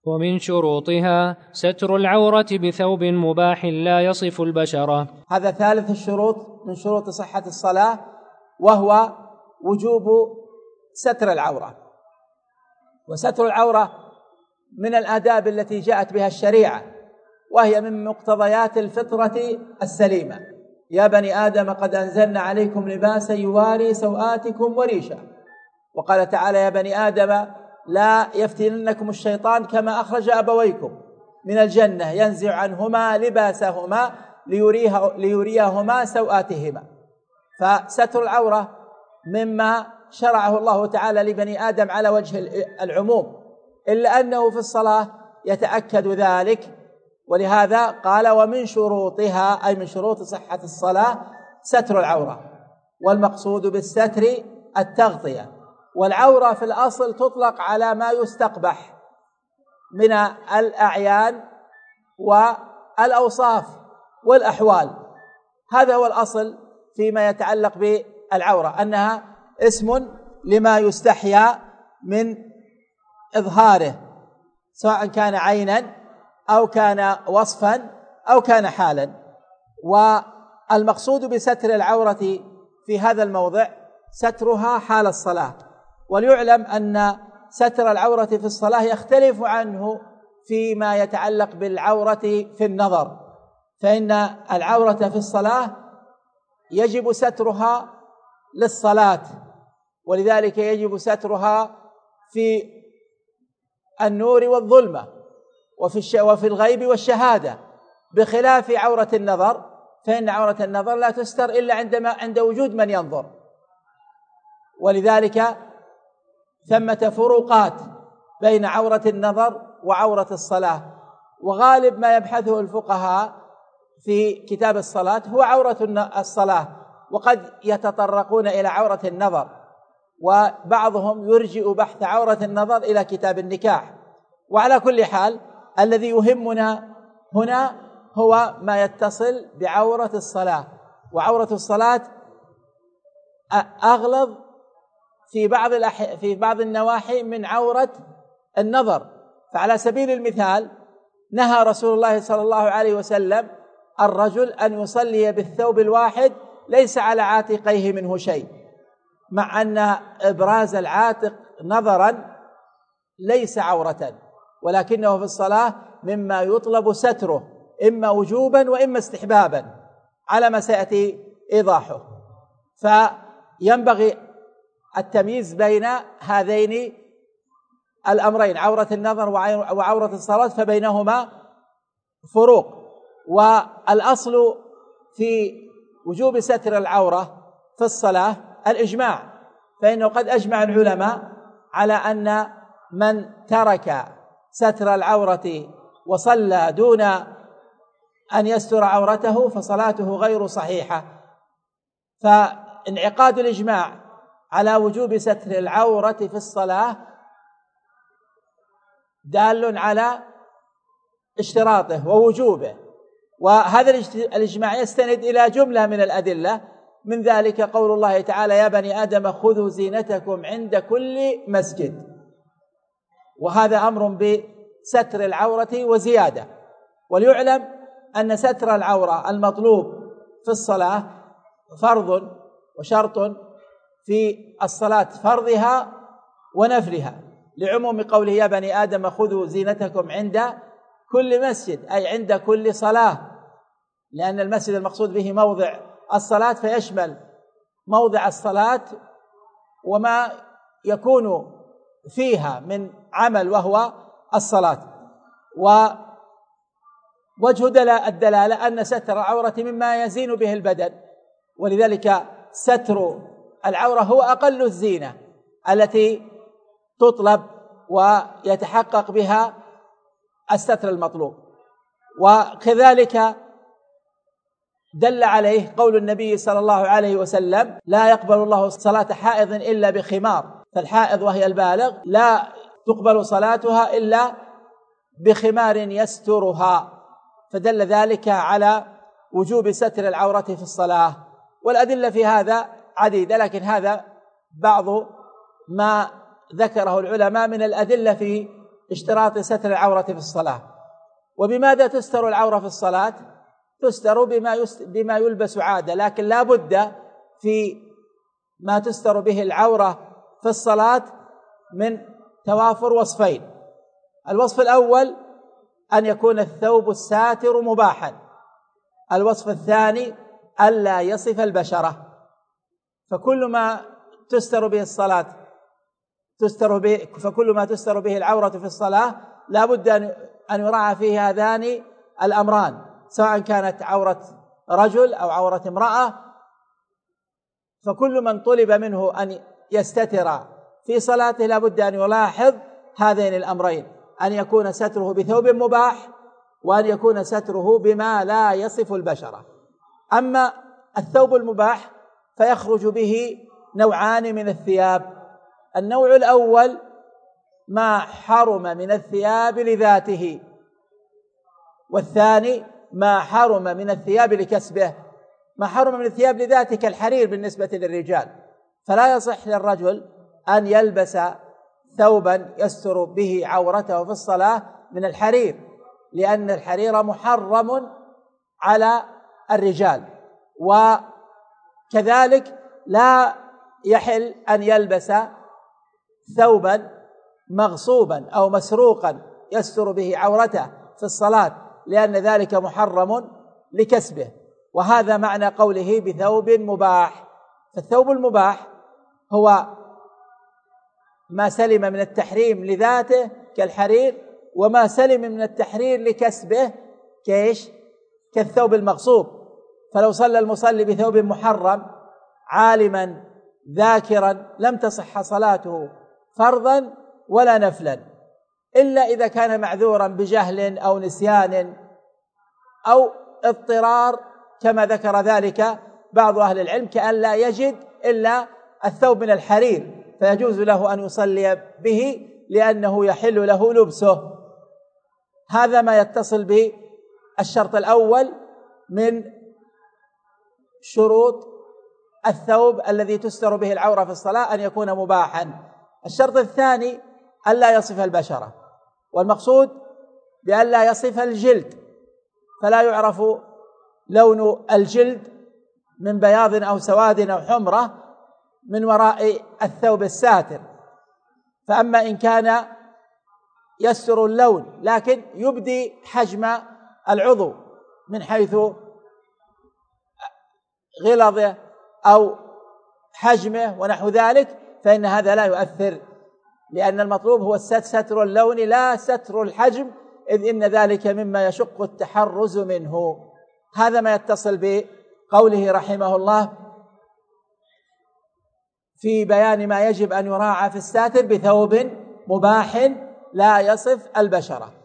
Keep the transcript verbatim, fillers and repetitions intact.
ومن شروطها ستر العورة بثوب مباح لا يصف البشرة. هذا ثالث الشروط من شروط صحة الصلاة، وهو وجوب ستر العورة. وستر العورة من الآداب التي جاءت بها الشريعة، وهي من مقتضيات الفطرة السليمة. يا بني آدم قد أنزلنا عليكم لباسا يواري سوآتكم وريشا. وقال تعالى: يا بني آدم لا يفتننكم الشيطان كما أخرج أبويكم من الجنة ينزع عنهما لباسهما ليريهما سوآتهما. فستر العورة مما شرعه الله تعالى لبني آدم على وجه العموم، إلا أنه في الصلاة يتأكد ذلك، ولهذا قال: ومن شروطها، أي من شروط صحة الصلاة، ستر العورة. والمقصود بالستر التغطية. والعورة في الأصل تطلق على ما يستقبح من الأعيان والأوصاف والأحوال. هذا هو الأصل فيما يتعلق بالعورة، أنها اسم لما يستحيا من إظهاره، سواء كان عينا أو كان وصفا أو كان حالا. والمقصود بستر العورة في هذا الموضع سترها حال الصلاة. وليعلم أن ستر العورة في الصلاة يختلف عنه فيما يتعلق بالعورة في النظر، فإن العورة في الصلاة يجب سترها للصلاة، ولذلك يجب سترها في النور والظلمة وفي وفي الغيب والشهادة، بخلاف عورة النظر، فإن عورة النظر لا تستر إلا عندما عند وجود من ينظر. ولذلك ثمة فروقات بين عورة النظر وعورة الصلاة، وغالب ما يبحثه الفقهاء في كتاب الصلاة هو عورة الصلاة، وقد يتطرقون إلى عورة النظر، وبعضهم يرجئ بحث عورة النظر إلى كتاب النكاح. وعلى كل حال الذي يهمنا هنا هو ما يتصل بعورة الصلاة. وعورة الصلاة أغلظ في بعض الأح... في بعض النواحي من عورة النظر. فعلى سبيل المثال نهى رسول الله صلى الله عليه وسلم الرجل أن يصلي بالثوب الواحد ليس على عاتقيه منه شيء، مع أن إبراز العاتق نظرا ليس عورة، ولكنه في الصلاة مما يطلب ستره إما وجوبا وإما استحبابا على ما سيأتي إيضاحه. فينبغي التمييز بين هذين الأمرين، عورة النظر وعورة الصلاة، فبينهما فروق. والأصل في وجوب ستر العورة في الصلاة الإجماع، فإنه قد أجمع العلماء على أن من ترك ستر العورة وصلى دون أن يستر عورته فصلاته غير صحيحة. فانعقاد الإجماع على وجوب ستر العورة في الصلاة دال على اشتراطه ووجوبه، وهذا الإجماع يستند إلى جملة من الأدلة، من ذلك قول الله تعالى: يا بني آدم خذوا زينتكم عند كل مسجد. وهذا أمر بستر العورة وزيادة. وليعلم أن ستر العورة المطلوب في الصلاة فرض وشرط في الصلاة فرضها ونفلها، لعموم قوله: يا بني آدم خذوا زينتكم عند كل مسجد، أي عند كل صلاة، لأن المسجد المقصود به موضع الصلاة، فيشمل موضع الصلاة وما يكون فيها من عمل وهو الصلاة. ووجه الدلالة أن ستر العورة مما يزين به البدن، ولذلك ستر العورة هو أقل الزينة التي تطلب ويتحقق بها الستر المطلوب. وكذلك دل عليه قول النبي صلى الله عليه وسلم: لا يقبل الله صلاة حائض إلا بخمار. فالحائض وهي البالغ لا تقبل صلاتها إلا بخمار يسترها، فدل ذلك على وجوب ستر العورة في الصلاة. والأدلة في هذا عديدة، لكن هذا بعض ما ذكره العلماء من الأدلة في اشتراط ستر العورة في الصلاة. وبماذا تستر العورة في الصلاة؟ تستر بما, يست... بما يلبس عادة، لكن لا بد في ما تستر به العورة في الصلاة من توافر وصفين. الوصف الأول أن يكون الثوب الساتر مباحا. الوصف الثاني ألا يصف البشرة. فكل ما تستر به الصلاة تستر به فكل ما تستر به العورة في الصلاة لا بد أن يراعى فيه هذان الأمران، سواء كانت عورة رجل أو عورة امرأة. فكل من طلب منه أن يستتر في صلاته لا بد أن يلاحظ هذين الأمرين: أن يكون ستره بثوب مباح، وأن يكون ستره بما لا يصف البشرة. أما الثوب المباح فيخرج به نوعان من الثياب: النوع الأول ما حرم من الثياب لذاته، والثاني ما حرم من الثياب لكسبه. ما حرم من الثياب لذاته كالحرير بالنسبة للرجال، فلا يصح للرجل أن يلبس ثوبا يستر به عورته في الصلاة من الحرير، لأن الحرير محرم على الرجال. وكذلك لا يحل أن يلبس ثوبا مغصوبا أو مسروقا يستر به عورته في الصلاة، لأن ذلك محرم لكسبه. وهذا معنى قوله بثوب مباح. فالثوب المباح هو ما سلم من التحريم لذاته كالحرير، وما سلم من التحرير لكسبه كيش كالثوب المغصوب. فلو صلى المصلي بثوب محرم عالما ذاكرا لم تصح صلاته فرضا ولا نفلا، إلا إذا كان معذورا بجهل أو نسيان أو اضطرار، كما ذكر ذلك بعض أهل العلم، كأن لا يجد إلا الثوب من الحرير فيجوز له أن يصلي به لأنه يحل له لبسه. هذا ما يتصل بالشرط الأول من شروط الثوب الذي تستر به العورة في الصلاة، أن يكون مباحا. الشرط الثاني ألا يصف البشرة، والمقصود بأن لا يصف الجلد، فلا يعرف لون الجلد من بياض أو سواد أو حمرة من وراء الثوب الساتر. فأما إن كان يستر اللون لكن يبدي حجم العضو من حيث غلظه أو حجمه ونحو ذلك، فإن هذا لا يؤثر، لأن المطلوب هو ستر اللون لا ستر الحجم، إذ إن ذلك مما يشق التحرز منه. هذا ما يتصل بقوله رحمه الله في بيان ما يجب أن يراعى في الساتر بثوب مباح لا يصف البشرة.